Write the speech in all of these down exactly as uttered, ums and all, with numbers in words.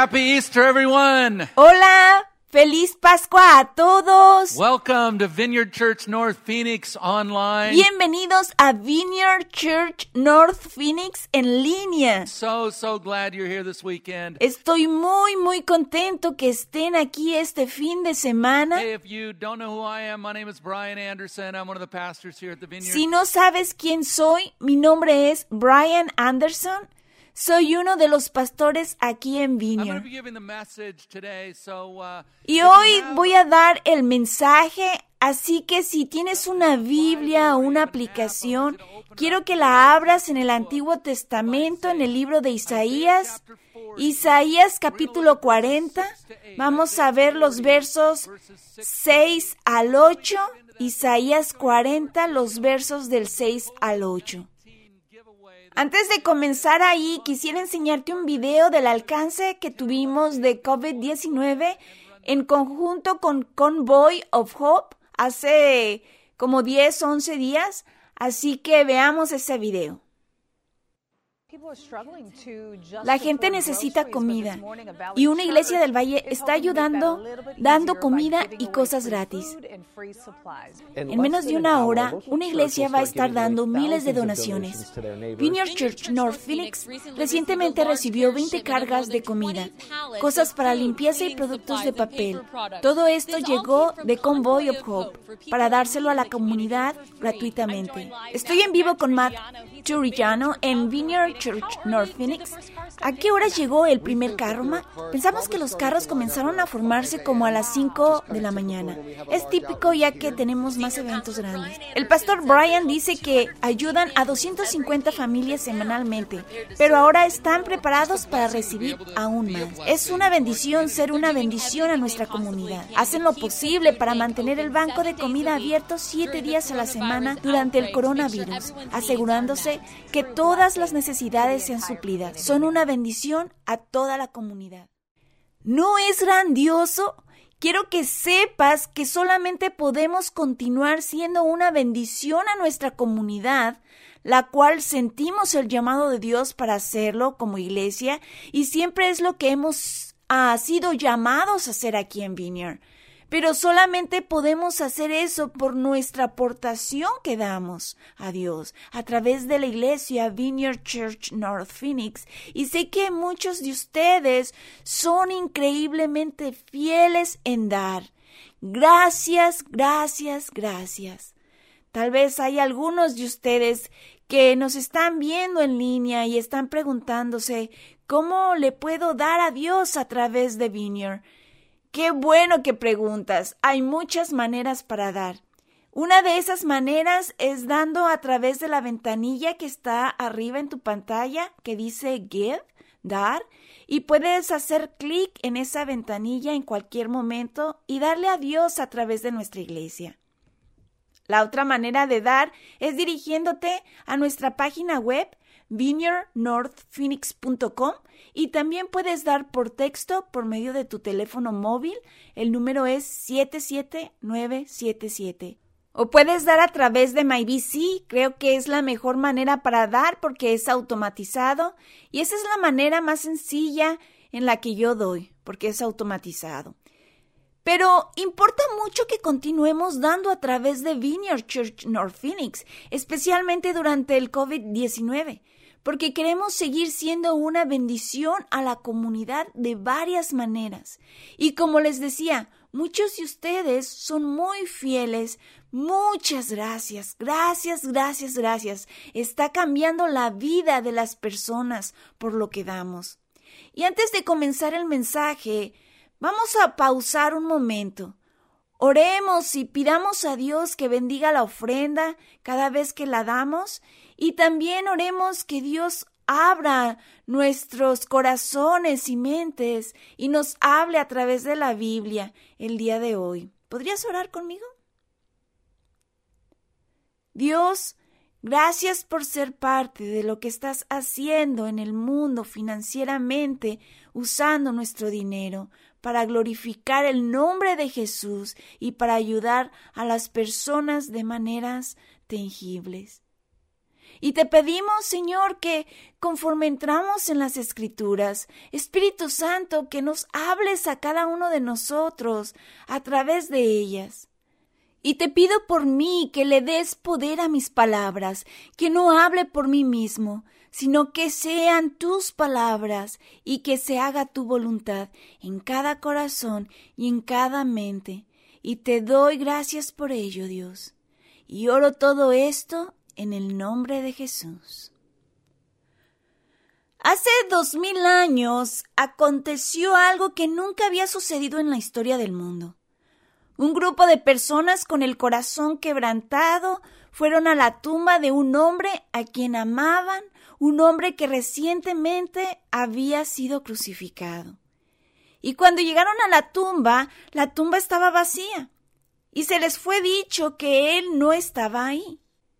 Happy Easter, everyone. Hola, feliz Pascua a todos. Welcome to Vineyard Church North Phoenix online. Bienvenidos a Vineyard Church North Phoenix en línea. So, so glad you're here this weekend. Estoy muy, muy contento que estén aquí este fin de semana. Hey, if you don't know who I am, my name is Brian Anderson. I'm one of the pastors here at the Vineyard. Si no sabes quién soy, mi nombre es Brian Anderson. Soy uno de los pastores aquí en I'm going to Vineyard. be giving the message today, so uh, Y if you hoy have- voy a dar el mensaje, así que si tienes una Biblia o una aplicación, quiero que la abras en el Antiguo Testamento, en el libro de Isaías, Isaías capítulo cuarenta. Vamos a ver los versos seis al ocho, Isaías cuarenta, los versos del seis al ocho. Antes de comenzar ahí, quisiera enseñarte un video del alcance que tuvimos de COVID diecinueve en conjunto con Convoy of Hope hace como diez, once días, así que veamos ese video. La gente necesita comida y una iglesia del Valle está ayudando, dando comida y cosas gratis. En menos de una hora, una iglesia va a estar dando miles de donaciones. Vineyard Church North Phoenix recientemente recibió veinte cargas de comida, cosas para limpieza y productos de papel. Todo esto llegó de Convoy of Hope para dárselo a la comunidad gratuitamente. Estoy en vivo con Matt Turillano en Vineyard Church North Phoenix. ¿A qué hora llegó el primer carro, Matt? Pensamos que los carros comenzaron a formarse como a las cinco de la mañana. Es típico ya que tenemos más eventos grandes. El pastor Brian dice que ayudan a doscientas cincuenta familias semanalmente, pero ahora están preparados para recibir aún más. Es una bendición ser una bendición a nuestra comunidad. Hacen lo posible para mantener el banco de comida abierto siete días a la semana durante el coronavirus, asegurándose que todas las necesidades sean suplidas. Son una bendición a toda la comunidad. ¿No es grandioso? Quiero que sepas que solamente podemos continuar siendo una bendición a nuestra comunidad, la cual sentimos el llamado de Dios para hacerlo como iglesia, y siempre es lo que hemos ah, sido llamados a hacer aquí en Vineyard. Pero solamente podemos hacer eso por nuestra aportación que damos a Dios a través de la iglesia Vineyard Church North Phoenix. Y sé que muchos de ustedes son increíblemente fieles en dar. Gracias, gracias, gracias. Tal vez hay algunos de ustedes que nos están viendo en línea y están preguntándose, ¿cómo le puedo dar a Dios a través de Vineyard? Qué bueno que preguntas. Hay muchas maneras para dar. Una de esas maneras es dando a través de la ventanilla que está arriba en tu pantalla que dice Give, dar, y puedes hacer clic en esa ventanilla en cualquier momento y darle a Dios a través de nuestra iglesia. La otra manera de dar es dirigiéndote a nuestra página web vineyard north phoenix punto com, y también puedes dar por texto por medio de tu teléfono móvil. El número es siete siete nueve siete siete. O puedes dar a través de MyBC. Creo que es la mejor manera para dar porque es automatizado, y esa es la manera más sencilla en la que yo doy porque es automatizado. Pero importa mucho que continuemos dando a través de Vineyard Church North Phoenix, especialmente durante el COVID diecinueve, porque queremos seguir siendo una bendición a la comunidad de varias maneras. Y como les decía, muchos de ustedes son muy fieles. Muchas gracias, gracias, gracias, gracias. Está cambiando la vida de las personas por lo que damos. Y antes de comenzar el mensaje, vamos a pausar un momento. Oremos y pidamos a Dios que bendiga la ofrenda cada vez que la damos, y también oremos que Dios abra nuestros corazones y mentes y nos hable a través de la Biblia el día de hoy. ¿Podrías orar conmigo? Dios, gracias por ser parte de lo que estás haciendo en el mundo financieramente, usando nuestro dinero para glorificar el nombre de Jesús y para ayudar a las personas de maneras tangibles. Y te pedimos, Señor, que conforme entramos en las Escrituras, Espíritu Santo, que nos hables a cada uno de nosotros a través de ellas. Y te pido por mí que le des poder a mis palabras, que no hable por mí mismo, sino que sean tus palabras y que se haga tu voluntad en cada corazón y en cada mente. Y te doy gracias por ello, Dios. Y oro todo esto en el nombre de Jesús. Hace dos mil años aconteció algo que nunca había sucedido en la historia del mundo. Un grupo de personas con el corazón quebrantado fueron a la tumba de un hombre a quien amaban, un hombre que recientemente había sido crucificado. Y cuando llegaron a la tumba, la tumba estaba vacía, y se les fue dicho que él no estaba ahí.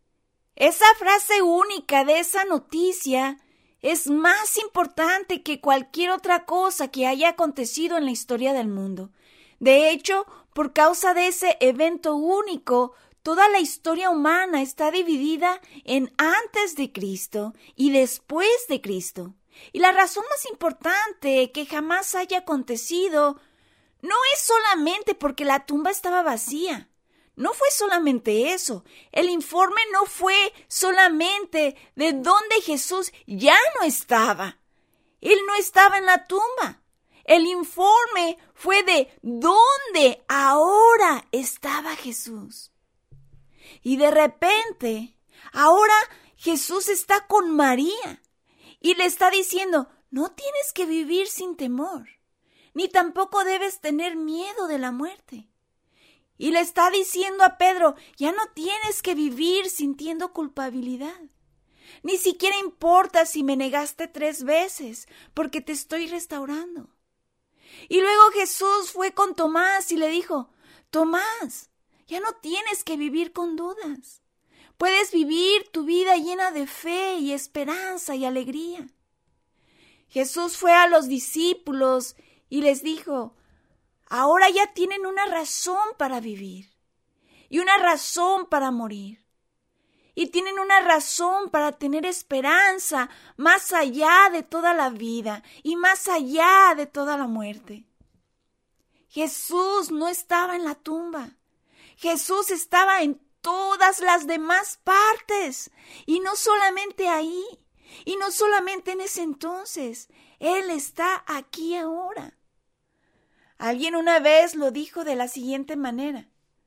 Esa frase única de esa noticia es más importante que cualquier otra cosa que haya acontecido en la historia del mundo. De hecho, por causa de ese evento único, toda la historia humana está dividida en antes de Cristo y después de Cristo. Y la razón más importante que jamás haya acontecido no es solamente porque la tumba estaba vacía. No fue solamente eso. El informe no fue solamente de dónde Jesús ya no estaba. Él no estaba en la tumba. El informe fue de dónde ahora estaba Jesús. Y de repente, ahora Jesús está con María y le está diciendo, no tienes que vivir sin temor, ni tampoco debes tener miedo de la muerte. Y le está diciendo a Pedro, ya no tienes que vivir sintiendo culpabilidad. Ni siquiera importa si me negaste tres veces, porque te estoy restaurando. Y luego Jesús fue con Tomás y le dijo, Tomás, ya no tienes que vivir con dudas. Puedes vivir tu vida llena de fe y esperanza y alegría. Jesús fue a los discípulos y les dijo, ahora ya tienen una razón para vivir y una razón para morir. Y tienen una razón para tener esperanza más allá de toda la vida y más allá de toda la muerte. Jesús no estaba en la tumba. Jesús estaba en todas las demás partes. Y no solamente ahí. Y no solamente en ese entonces. Él está aquí ahora. Alguien una vez lo dijo de la siguiente manera.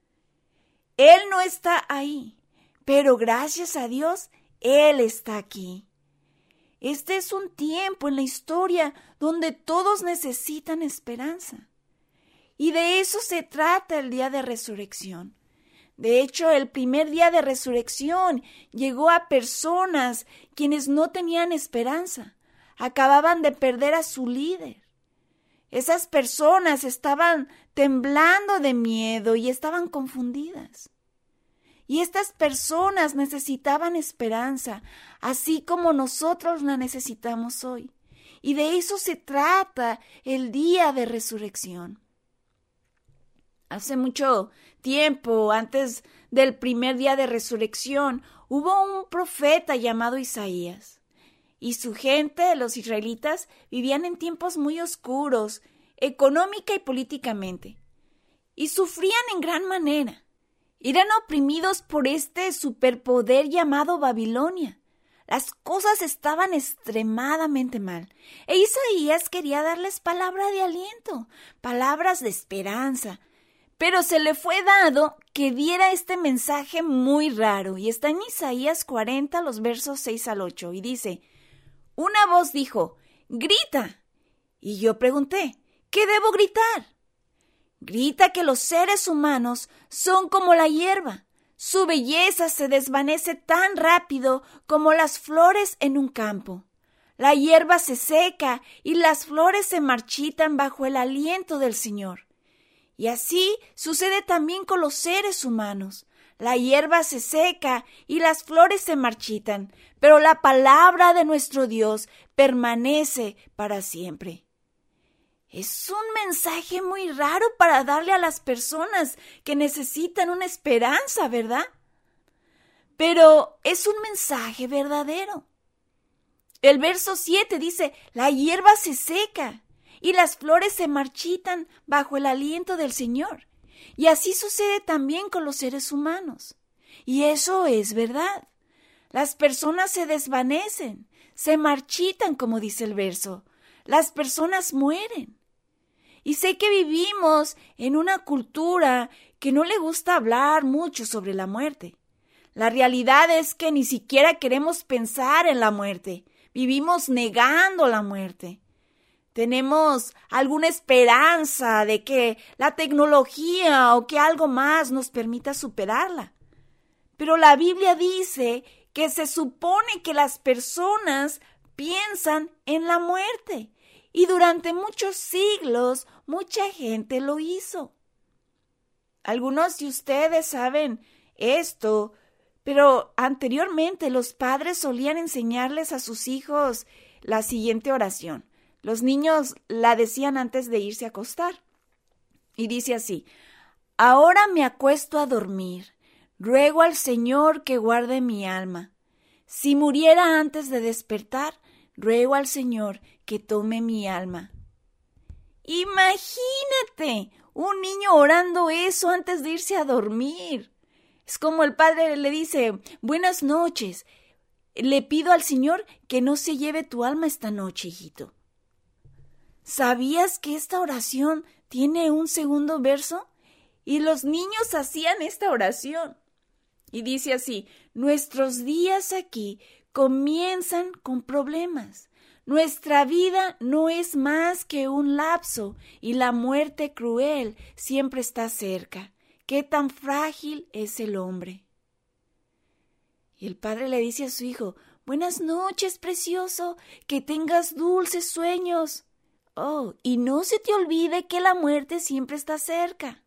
Él no está ahí, pero gracias a Dios, Él está aquí. Este es un tiempo en la historia donde todos necesitan esperanza. Y de eso se trata el día de resurrección. De hecho, el primer día de resurrección llegó a personas quienes no tenían esperanza. Acababan de perder a su líder. Esas personas estaban temblando de miedo y estaban confundidas. Y estas personas necesitaban esperanza, así como nosotros la necesitamos hoy. Y de eso se trata el día de resurrección. Hace mucho tiempo, antes del primer día de resurrección, hubo un profeta llamado Isaías. Y su gente, los israelitas, vivían en tiempos muy oscuros, económica y políticamente. Y sufrían en gran manera. Eran oprimidos por este superpoder llamado Babilonia. Las cosas estaban extremadamente mal. E Isaías quería darles palabra de aliento, palabras de esperanza. Pero se le fue dado que diera este mensaje muy raro. Y está en Isaías cuarenta, los versos seis al ocho. Y dice, una voz dijo, grita. Y yo pregunté, ¿qué debo gritar? Grita que los seres humanos son como la hierba. Su belleza se desvanece tan rápido como las flores en un campo. La hierba se seca y las flores se marchitan bajo el aliento del Señor. Y así sucede también con los seres humanos. La hierba se seca y las flores se marchitan, pero la palabra de nuestro Dios permanece para siempre. Es un mensaje muy raro para darle a las personas que necesitan una esperanza, ¿verdad? pero es un mensaje verdadero. El verso siete dice, la hierba se seca y las flores se marchitan bajo el aliento del Señor. Y así sucede también con los seres humanos. Y eso es verdad. Las personas se desvanecen, se marchitan, como dice el verso. Las personas mueren. Y sé que vivimos en una cultura que no le gusta hablar mucho sobre la muerte. La realidad es que ni siquiera queremos pensar en la muerte. Vivimos negando la muerte. Tenemos alguna esperanza de que la tecnología o que algo más nos permita superarla. Pero la Biblia dice que se supone que las personas piensan en la muerte. Y durante muchos siglos, mucha gente lo hizo. Algunos de ustedes saben esto, pero anteriormente los padres solían enseñarles a sus hijos la siguiente oración. Los niños la decían antes de irse a acostar. Y dice así, ahora me acuesto a dormir, ruego al Señor que guarde mi alma. Si muriera antes de despertar, ruego al Señor que tome mi alma. Imagínate, un niño orando eso antes de irse a dormir. Es como el padre le dice, buenas noches, le pido al Señor que no se lleve tu alma esta noche, hijito. ¿Sabías que esta oración tiene un segundo verso? Y los niños hacían esta oración. Y dice así, nuestros días aquí comienzan con problemas. Nuestra vida no es más que un lapso y la muerte cruel siempre está cerca. ¿Qué tan frágil es el hombre? Y el padre le dice a su hijo, buenas noches, precioso, que tengas dulces sueños. Oh, y no se te olvide que la muerte siempre está cerca.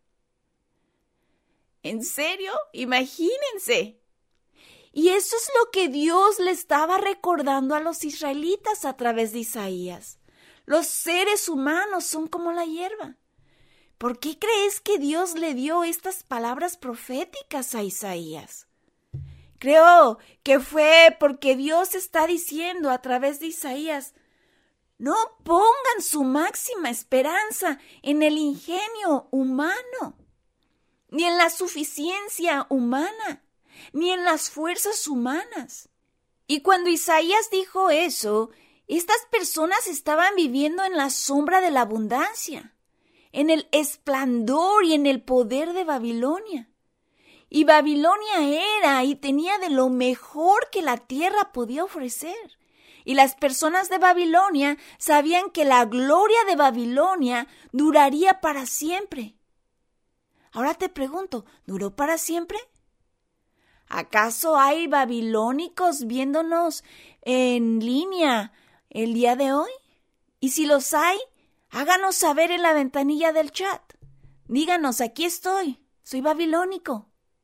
¿En serio? Imagínense. Y eso es lo que Dios le estaba recordando a los israelitas a través de Isaías. Los seres humanos son como la hierba. ¿Por qué crees que Dios le dio estas palabras proféticas a Isaías? Creo que fue porque Dios está diciendo a través de Isaías, no pongan su máxima esperanza en el ingenio humano, ni en la suficiencia humana, ni en las fuerzas humanas. Y cuando Isaías dijo eso, estas personas estaban viviendo en la sombra de la abundancia, en el esplendor y en el poder de Babilonia. Y Babilonia era y tenía de lo mejor que la tierra podía ofrecer. Y las personas de Babilonia sabían que la gloria de Babilonia duraría para siempre. Ahora te pregunto, ¿duró para siempre? ¿Acaso hay babilónicos viéndonos en línea el día de hoy? Y si los hay, háganos saber en la ventanilla del chat. Díganos, aquí estoy, soy babilónico.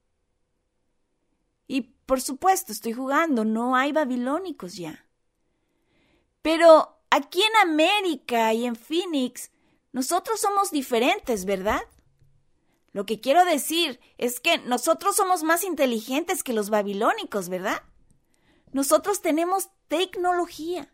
Y por supuesto, estoy jugando, no hay babilónicos ya. Pero aquí en América y en Phoenix, nosotros somos diferentes, ¿verdad? Lo que quiero decir es que nosotros somos más inteligentes que los babilónicos, ¿verdad? Nosotros tenemos tecnología.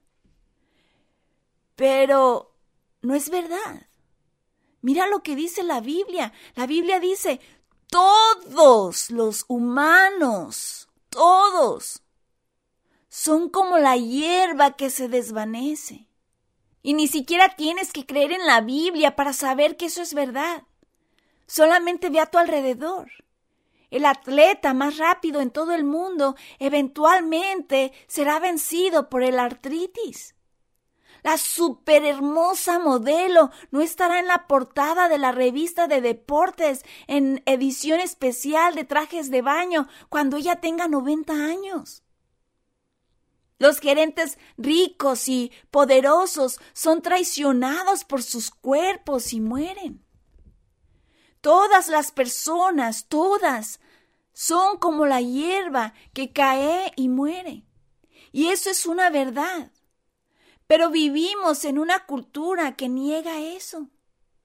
Pero no es verdad. Mira lo que dice la Biblia. La Biblia dice, todos los humanos, todos, son como la hierba que se desvanece. Y ni siquiera tienes que creer en la Biblia para saber que eso es verdad. Solamente ve a tu alrededor. El atleta más rápido en todo el mundo eventualmente será vencido por el artritis. La superhermosa modelo no estará en la portada de la revista de deportes en edición especial de trajes de baño cuando ella tenga noventa años. Los gerentes ricos y poderosos son traicionados por sus cuerpos y mueren. Todas las personas, todas, son como la hierba que cae y muere. Y eso es una verdad. Pero vivimos en una cultura que niega eso.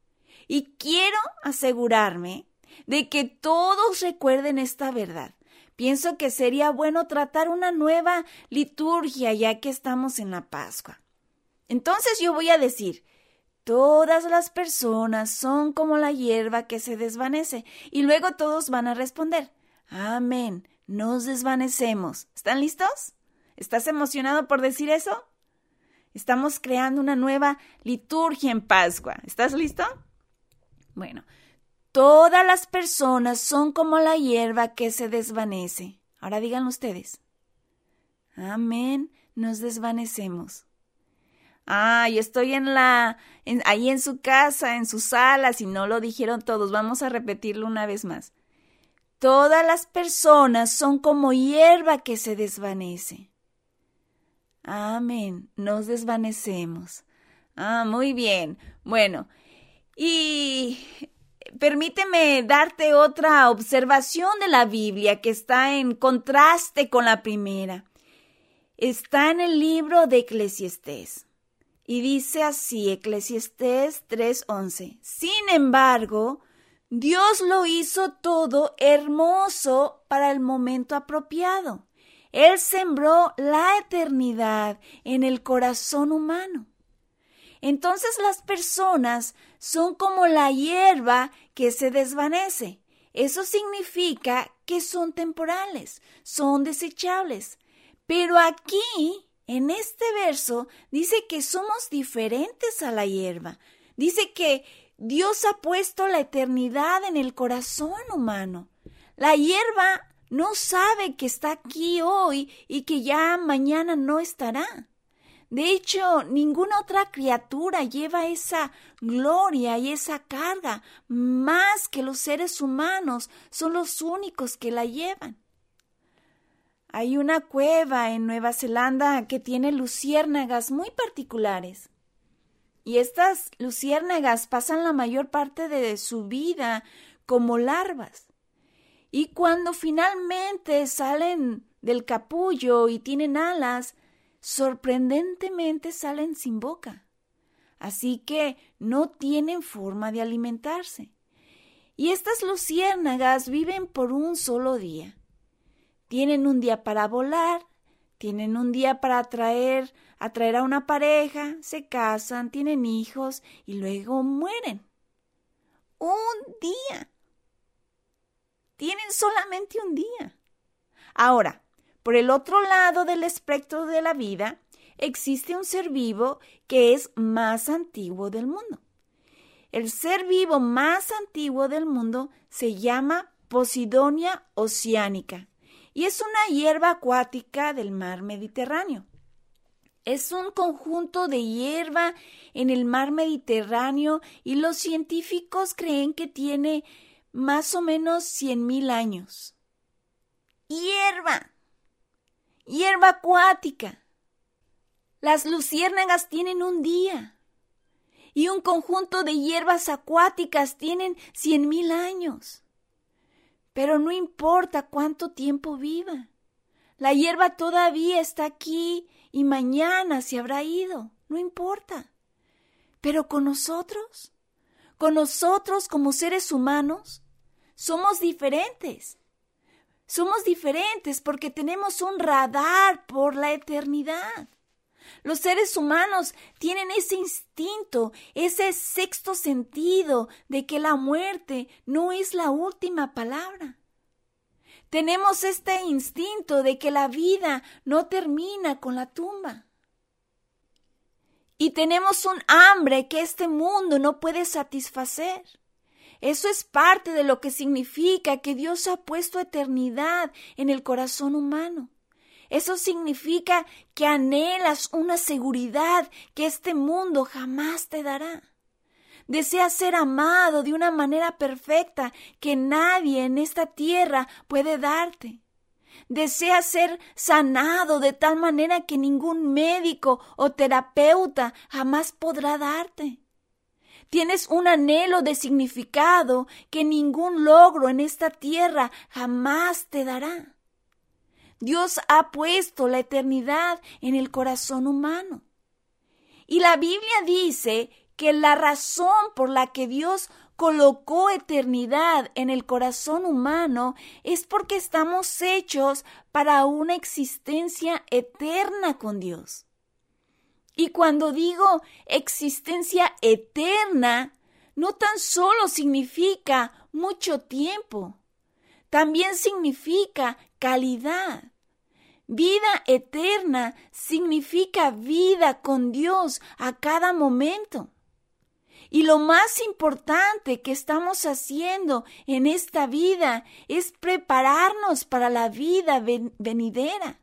Y quiero asegurarme de que todos recuerden esta verdad. pienso que sería bueno tratar una nueva liturgia ya que estamos en la Pascua. Entonces yo voy a decir, todas las personas son como la hierba que se desvanece. Y luego todos van a responder, amén, nos desvanecemos. ¿Están listos? ¿Estás emocionado por decir eso? Estamos creando una nueva liturgia en Pascua. ¿Estás listo? Bueno, todas las personas son como la hierba que se desvanece. Ahora digan ustedes. Amén, nos desvanecemos. Ah, yo estoy en la, en, ahí en su casa, en su sala, si no lo dijeron todos, vamos a repetirlo una vez más. Todas las personas son como hierba que se desvanece. Amén, nos desvanecemos. Ah, muy bien. Bueno, y permíteme darte otra observación de la Biblia que está en contraste con la primera. Está en el libro de Eclesiastés. Y dice así, Eclesiastés tres once. Sin embargo, Dios lo hizo todo hermoso para el momento apropiado. Él sembró la eternidad en el corazón humano. Entonces las personas son como la hierba que se desvanece. Eso significa que son temporales, son desechables. Pero aquí, en este verso, dice que somos diferentes a la hierba. Dice que Dios ha puesto la eternidad en el corazón humano. La hierba no sabe que está aquí hoy y que ya mañana no estará. De hecho, ninguna otra criatura lleva esa gloria y esa carga, más que los seres humanos son los únicos que la llevan. Hay una cueva en Nueva Zelanda que tiene luciérnagas muy particulares. Y estas luciérnagas pasan la mayor parte de su vida como larvas. Y cuando finalmente salen del capullo y tienen alas, sorprendentemente salen sin boca. Así que no tienen forma de alimentarse. Y estas luciérnagas viven por un solo día. Tienen un día para volar, tienen un día para atraer, atraer a una pareja, se casan, tienen hijos y luego mueren. Un día. Tienen solamente un día. Ahora, por el otro lado del espectro de la vida, existe un ser vivo que es más antiguo del mundo. El ser vivo más antiguo del mundo se llama Posidonia oceanica. Y es una hierba acuática del mar Mediterráneo. Es un conjunto de hierba en el mar Mediterráneo y los científicos creen que tiene más o menos cien mil años. Hierba, hierba acuática. Las luciérnagas tienen un día y un conjunto de hierbas acuáticas tienen cien mil años. Pero no importa cuánto tiempo viva. La hierba todavía está aquí y mañana se habrá ido. No importa. Pero con nosotros, con nosotros como seres humanos, somos diferentes. Somos diferentes porque tenemos un radar por la eternidad. Los seres humanos tienen ese instinto, ese sexto sentido de que la muerte no es la última palabra. Tenemos este instinto de que la vida no termina con la tumba. Y tenemos un hambre que este mundo no puede satisfacer. Eso es parte de lo que significa que Dios ha puesto eternidad en el corazón humano. Eso significa que anhelas una seguridad que este mundo jamás te dará. Deseas ser amado de una manera perfecta que nadie en esta tierra puede darte. Deseas ser sanado de tal manera que ningún médico o terapeuta jamás podrá darte. Tienes un anhelo de significado que ningún logro en esta tierra jamás te dará. Dios ha puesto la eternidad en el corazón humano. Y la Biblia dice que la razón por la que Dios colocó eternidad en el corazón humano es porque estamos hechos para una existencia eterna con Dios. Y cuando digo existencia eterna, no tan solo significa mucho tiempo, también significa calidad. Vida eterna significa vida con Dios a cada momento. Y lo más importante que estamos haciendo en esta vida es prepararnos para la vida ven- venidera.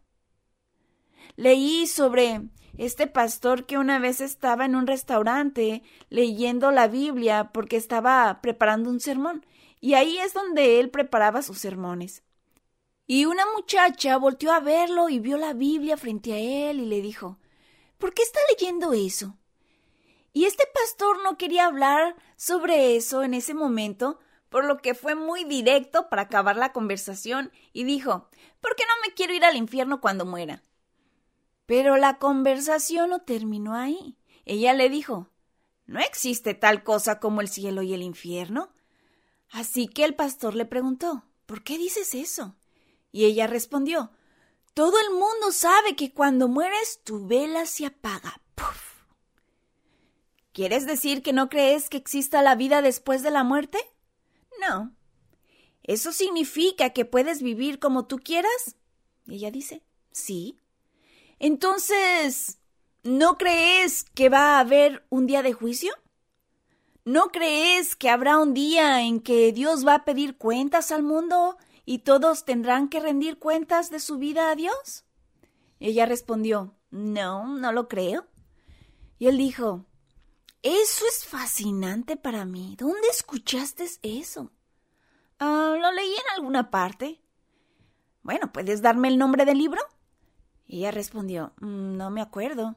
Leí sobre este pastor que una vez estaba en un restaurante leyendo la Biblia porque estaba preparando un sermón. Y ahí es donde él preparaba sus sermones. Y una muchacha volteó a verlo y vio la Biblia frente a él y le dijo, ¿por qué está leyendo eso? Y este pastor no quería hablar sobre eso en ese momento, por lo que fue muy directo para acabar la conversación y dijo, ¿por qué no me quiero ir al infierno cuando muera? Pero la conversación no terminó ahí. Ella le dijo, ¿no existe tal cosa como el cielo y el infierno? Así que el pastor le preguntó, ¿por qué dices eso? Y ella respondió, todo el mundo sabe que cuando mueres tu vela se apaga. ¡Puf! ¿Quieres decir que no crees que exista la vida después de la muerte? No. ¿Eso significa que puedes vivir como tú quieras? Y ella dice, sí. Entonces, ¿no crees que va a haber un día de juicio? ¿No crees que habrá un día en que Dios va a pedir cuentas al mundo y todos tendrán que rendir cuentas de su vida a Dios? Ella respondió, no, no lo creo. Y él dijo, eso es fascinante para mí. ¿Dónde escuchaste eso? Ah, lo leí en alguna parte. Bueno, ¿puedes darme el nombre del libro? Y ella respondió, no me acuerdo.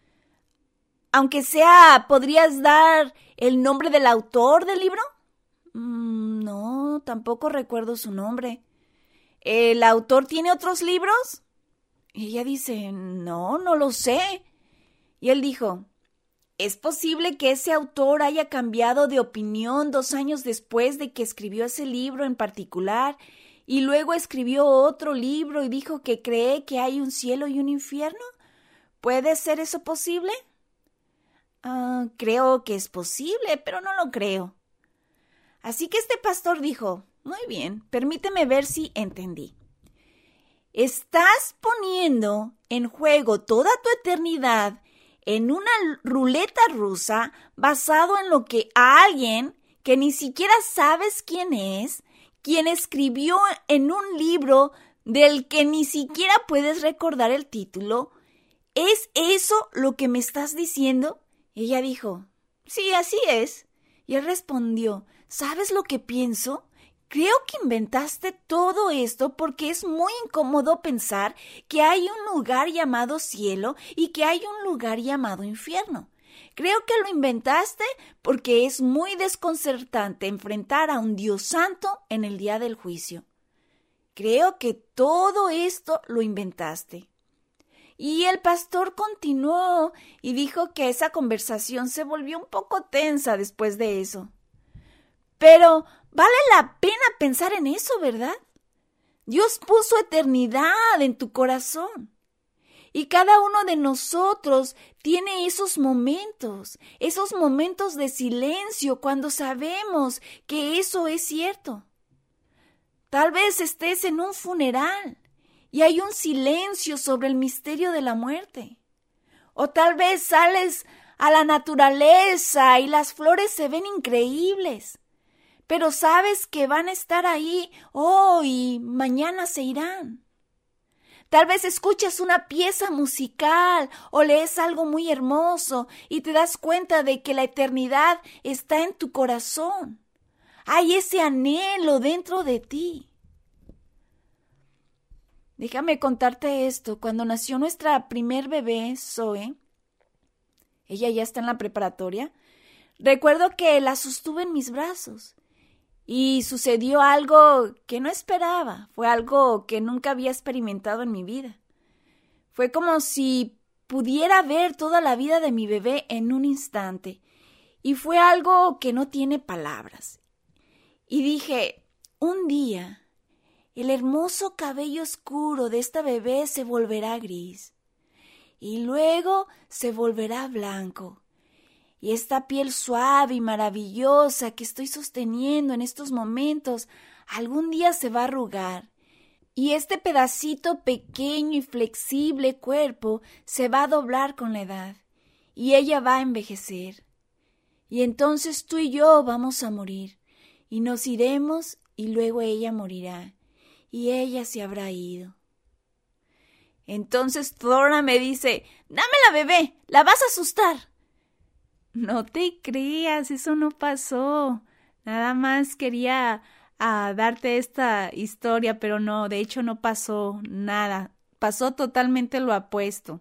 Aunque sea, ¿podrías dar el nombre del autor del libro? Mm, no, tampoco recuerdo su nombre. ¿El autor tiene otros libros? Y ella dice, no, no lo sé. Y él dijo, ¿es posible que ese autor haya cambiado de opinión dos años después de que escribió ese libro en particular y luego escribió otro libro y dijo que cree que hay un cielo y un infierno? ¿Puede ser eso posible? Uh, creo que es posible, pero no lo creo. Así que este pastor dijo, muy bien, permíteme ver si entendí. Estás poniendo en juego toda tu eternidad en una ruleta rusa basado en lo que alguien que ni siquiera sabes quién es, quien escribió en un libro del que ni siquiera puedes recordar el título. ¿Es eso lo que me estás diciendo? Ella dijo, sí, así es. Y él respondió, ¿sabes lo que pienso? Creo que inventaste todo esto porque es muy incómodo pensar que hay un lugar llamado cielo y que hay un lugar llamado infierno. Creo que lo inventaste porque es muy desconcertante enfrentar a un Dios santo en el día del juicio. Creo que todo esto lo inventaste. Y el pastor continuó y dijo que esa conversación se volvió un poco tensa después de eso. Pero vale la pena pensar en eso, ¿verdad? Dios puso eternidad en tu corazón. Y cada uno de nosotros tiene esos momentos, esos momentos de silencio cuando sabemos que eso es cierto. Tal vez estés en un funeral y hay un silencio sobre el misterio de la muerte. O tal vez sales a la naturaleza y las flores se ven increíbles, pero sabes que van a estar ahí hoy y mañana se irán. Tal vez escuchas una pieza musical o lees algo muy hermoso y te das cuenta de que la eternidad está en tu corazón. Hay ese anhelo dentro de ti. Déjame contarte esto. Cuando nació nuestra primer bebé, Zoe, ella ya está en la preparatoria, recuerdo que la sostuve en mis brazos y sucedió algo que no esperaba. Fue algo que nunca había experimentado en mi vida. Fue como si pudiera ver toda la vida de mi bebé en un instante. Y fue algo que no tiene palabras. Y dije, un día, el hermoso cabello oscuro de esta bebé se volverá gris. Y luego se volverá blanco. Y esta piel suave y maravillosa que estoy sosteniendo en estos momentos, algún día se va a arrugar. Y este pedacito pequeño y flexible cuerpo se va a doblar con la edad. Y ella va a envejecer. Y entonces tú y yo vamos a morir. Y nos iremos y luego ella morirá. Y ella se habrá ido. Entonces Thora me dice, dame la bebé, la vas a asustar. No te creas, eso no pasó. Nada más quería uh, darte esta historia, pero no, de hecho no pasó nada. Pasó totalmente lo opuesto.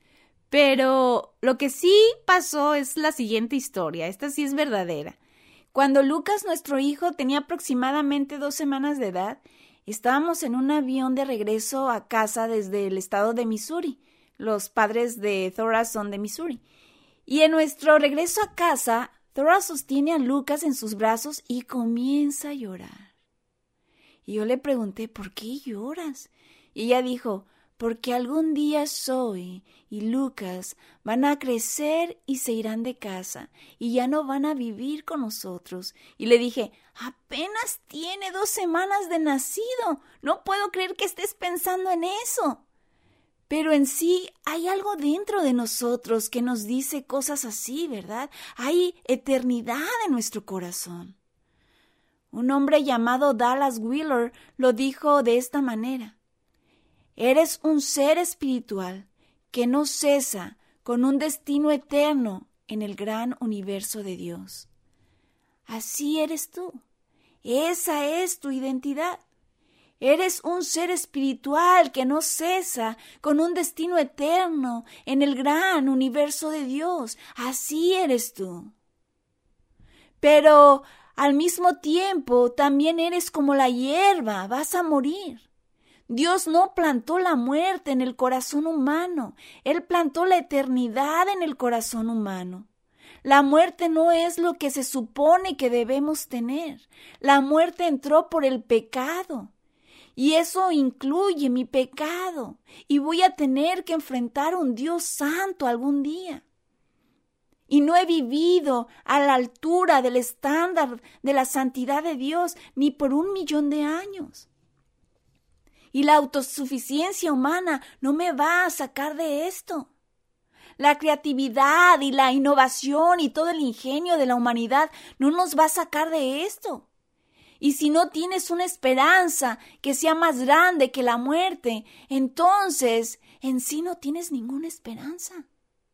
Pero lo que sí pasó es la siguiente historia. Esta sí es verdadera. Cuando Lucas, nuestro hijo, tenía aproximadamente dos semanas de edad, estábamos en un avión de regreso a casa desde el estado de Missouri. Los padres de Thora son de Missouri. Y en nuestro regreso a casa, Thora sostiene a Lucas en sus brazos y comienza a llorar. Y yo le pregunté, ¿por qué lloras? Y ella dijo, porque algún día Zoe y Lucas van a crecer y se irán de casa y ya no van a vivir con nosotros. Y le dije, apenas tiene dos semanas de nacido, no puedo creer que estés pensando en eso. Pero en sí hay algo dentro de nosotros que nos dice cosas así, ¿verdad? Hay eternidad en nuestro corazón. Un hombre llamado Dallas Willard lo dijo de esta manera. Eres un ser espiritual que no cesa con un destino eterno en el gran universo de Dios. Así eres tú. Esa es tu identidad. Eres un ser espiritual que no cesa con un destino eterno en el gran universo de Dios. Así eres tú. Pero al mismo tiempo también eres como la hierba, vas a morir. Dios no plantó la muerte en el corazón humano, Él plantó la eternidad en el corazón humano. La muerte no es lo que se supone que debemos tener. La muerte entró por el pecado. Y eso incluye mi pecado. Y voy a tener que enfrentar a un Dios santo algún día. Y no he vivido a la altura del estándar de la santidad de Dios ni por un millón de años. Y la autosuficiencia humana no me va a sacar de esto. La creatividad y la innovación y todo el ingenio de la humanidad no nos va a sacar de esto. Y si no tienes una esperanza que sea más grande que la muerte, entonces en sí no tienes ninguna esperanza.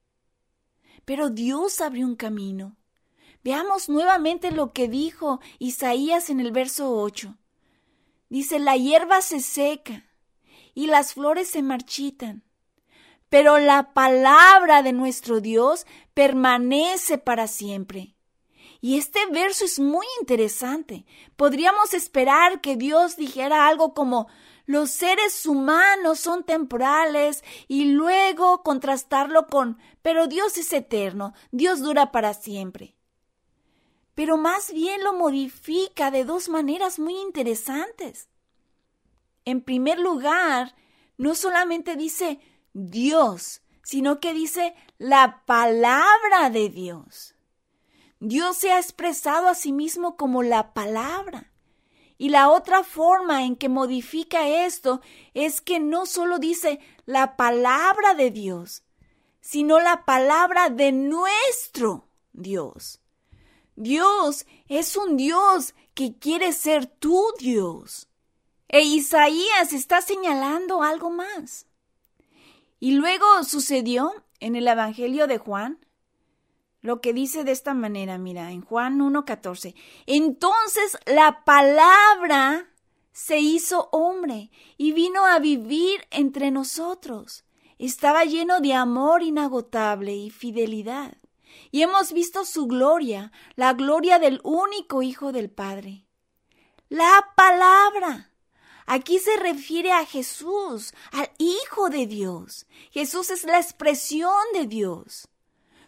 Pero Dios abrió un camino. Veamos nuevamente lo que dijo Isaías en el verso ocho. Dice, la hierba se seca y las flores se marchitan, pero la palabra de nuestro Dios permanece para siempre. Y este verso es muy interesante. Podríamos esperar que Dios dijera algo como, los seres humanos son temporales, y luego contrastarlo con, pero Dios es eterno, Dios dura para siempre. Pero más bien lo modifica de dos maneras muy interesantes. En primer lugar, no solamente dice Dios, sino que dice la palabra de Dios. Dios se ha expresado a sí mismo como la palabra. Y la otra forma en que modifica esto es que no solo dice la palabra de Dios, sino la palabra de nuestro Dios. Dios es un Dios que quiere ser tu Dios. E Isaías está señalando algo más. Y luego sucedió en el Evangelio de Juan, lo que dice de esta manera, mira, en Juan uno catorce. Entonces la palabra se hizo hombre y vino a vivir entre nosotros. Estaba lleno de amor inagotable y fidelidad. Y hemos visto su gloria, la gloria del único Hijo del Padre. La palabra. Aquí se refiere a Jesús, al Hijo de Dios. Jesús es la expresión de Dios.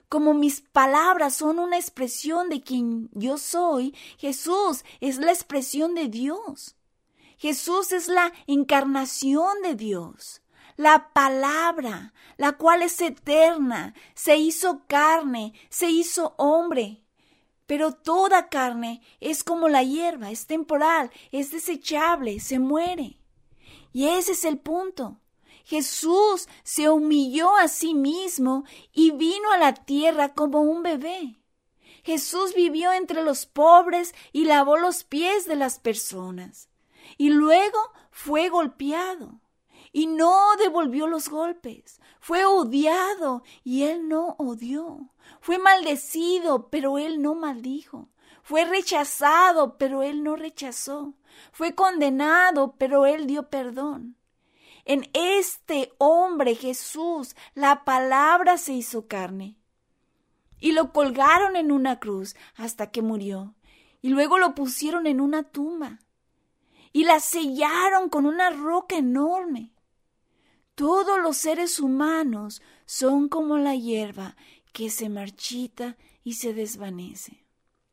Como mis palabras son una expresión de quien yo soy, Jesús es la expresión de Dios. Jesús es la encarnación de Dios. La palabra, la cual es eterna, se hizo carne, se hizo hombre. Pero toda carne es como la hierba, es temporal, es desechable, se muere. Y ese es el punto. Jesús se humilló a sí mismo y vino a la tierra como un bebé. Jesús vivió entre los pobres y lavó los pies de las personas. Y luego fue golpeado y no devolvió los golpes. Fue odiado y él no odió. Fue maldecido, pero él no maldijo. Fue rechazado, pero él no rechazó. Fue condenado, pero él dio perdón. En este hombre Jesús, la palabra se hizo carne. Y lo colgaron en una cruz hasta que murió. Y luego lo pusieron en una tumba. Y la sellaron con una roca enorme. Todos los seres humanos son como la hierba que se marchita y se desvanece.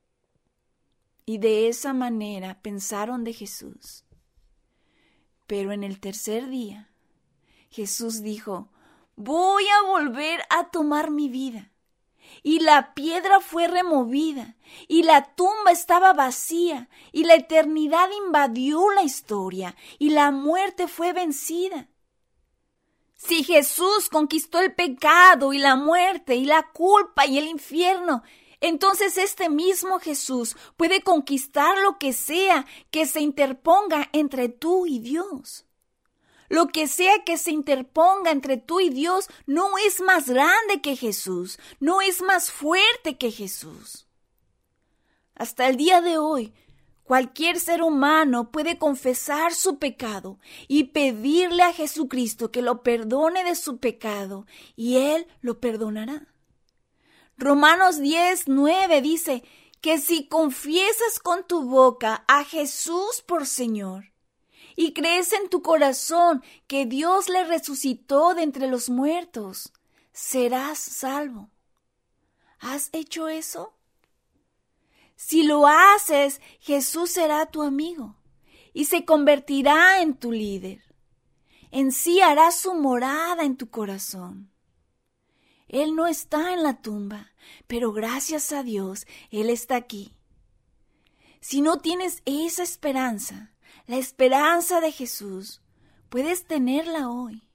Y de esa manera pensaron de Jesús. Pero en el tercer día, Jesús dijo, voy a volver a tomar mi vida. Y la piedra fue removida, y la tumba estaba vacía, y la eternidad invadió la historia, y la muerte fue vencida. Si Jesús conquistó el pecado y la muerte y la culpa y el infierno, entonces este mismo Jesús puede conquistar lo que sea que se interponga entre tú y Dios. Lo que sea que se interponga entre tú y Dios no es más grande que Jesús, no es más fuerte que Jesús. Hasta el día de hoy, cualquier ser humano puede confesar su pecado y pedirle a Jesucristo que lo perdone de su pecado, y Él lo perdonará. Romanos diez, nueve dice que si confiesas con tu boca a Jesús por Señor y crees en tu corazón que Dios le resucitó de entre los muertos, serás salvo. ¿Has hecho eso? Si lo haces, Jesús será tu amigo y se convertirá en tu líder. En sí hará su morada en tu corazón. Él no está en la tumba, pero gracias a Dios, Él está aquí. Si no tienes esa esperanza, la esperanza de Jesús, puedes tenerla hoy.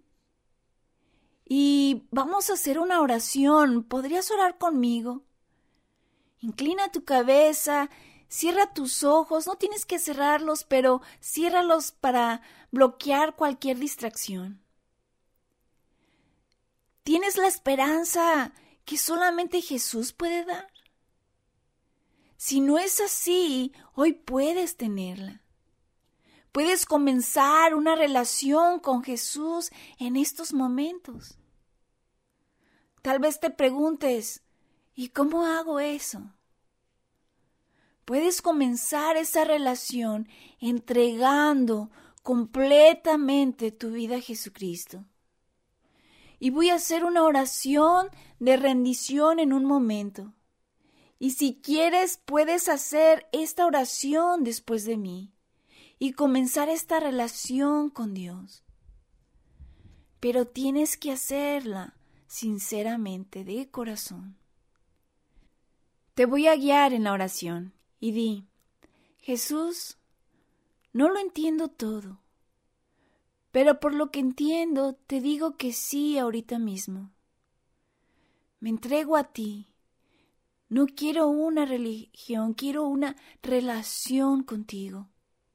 Y vamos a hacer una oración. ¿Podrías orar conmigo? Inclina tu cabeza, cierra tus ojos. No tienes que cerrarlos, pero ciérralos para bloquear cualquier distracción. ¿Tienes la esperanza que solamente Jesús puede dar? Si no es así, hoy puedes tenerla. Puedes comenzar una relación con Jesús en estos momentos. Tal vez te preguntes, ¿y cómo hago eso? Puedes comenzar esa relación entregando completamente tu vida a Jesucristo. Y voy a hacer una oración de rendición en un momento. Y si quieres, puedes hacer esta oración después de mí y comenzar esta relación con Dios. Pero tienes que hacerla sinceramente, de corazón. Te voy a guiar en la oración y di, Jesús, no lo entiendo todo, pero por lo que entiendo te digo que sí ahorita mismo. Me entrego a ti. No quiero una religión, quiero una relación contigo.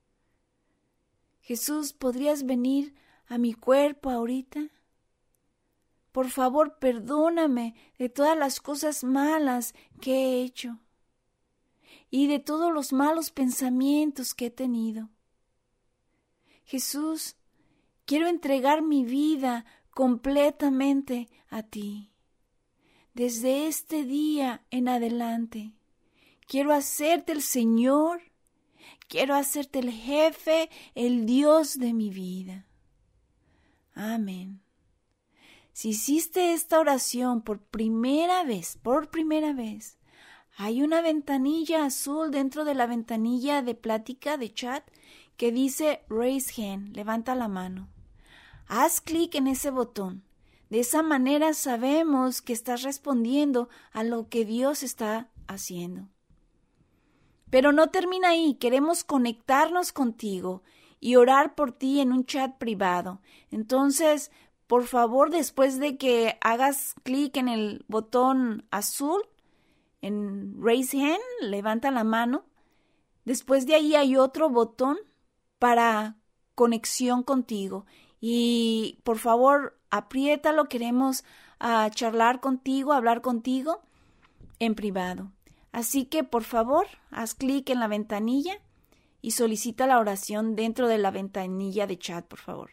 Jesús, ¿podrías venir a mi cuerpo ahorita? Por favor, perdóname de todas las cosas malas que he hecho y de todos los malos pensamientos que he tenido. Jesús, quiero entregar mi vida completamente a ti. Desde este día en adelante, quiero hacerte el Señor, quiero hacerte el jefe, el Dios de mi vida. Amén. Si hiciste esta oración por primera vez, por primera vez, hay una ventanilla azul dentro de la ventanilla de plática de chat que dice Raise Hand, levanta la mano. Haz clic en ese botón. De esa manera sabemos que estás respondiendo a lo que Dios está haciendo. Pero no termina ahí, queremos conectarnos contigo y orar por ti en un chat privado. Entonces, por favor, después de que hagas clic en el botón azul, en Raise Hand, levanta la mano, después de ahí hay otro botón para conexión contigo. Y por favor, apriétalo, queremos uh, charlar contigo, hablar contigo en privado. Así que, por favor, haz clic en la ventanilla y solicita la oración dentro de la ventanilla de chat, por favor.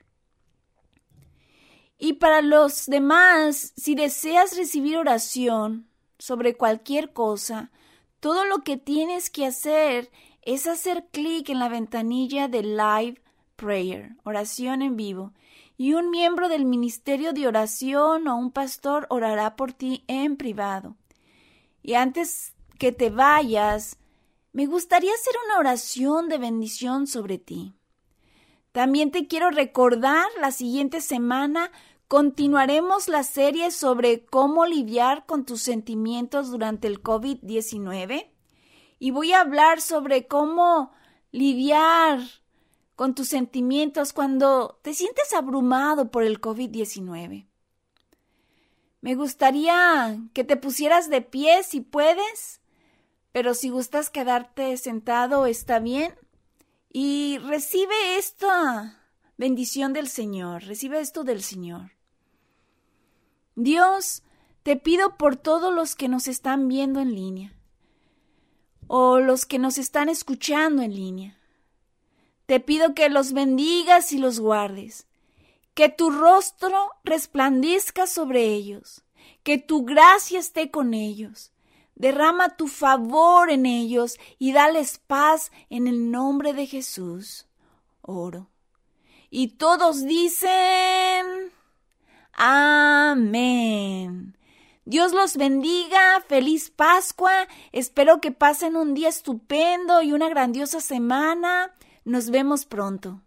Y para los demás, si deseas recibir oración sobre cualquier cosa, todo lo que tienes que hacer es hacer clic en la ventanilla de Live Prayer, oración en vivo, y un miembro del ministerio de oración o un pastor orará por ti en privado. Y antes que te vayas, me gustaría hacer una oración de bendición sobre ti. También te quiero recordar, la siguiente semana continuaremos la serie sobre cómo lidiar con tus sentimientos durante el covid diecinueve y voy a hablar sobre cómo lidiar con tus sentimientos cuando te sientes abrumado por el covid diecinueve. Me gustaría que te pusieras de pie si puedes, pero si gustas quedarte sentado está bien. Y recibe esta bendición del Señor, recibe esto del Señor. Dios, te pido por todos los que nos están viendo en línea o los que nos están escuchando en línea. Te pido que los bendigas y los guardes, que tu rostro resplandezca sobre ellos, que tu gracia esté con ellos. Derrama tu favor en ellos y dales paz en el nombre de Jesús. Oro. Y todos dicen, amén. Dios los bendiga, feliz Pascua. Espero que pasen un día estupendo y una grandiosa semana. Nos vemos pronto.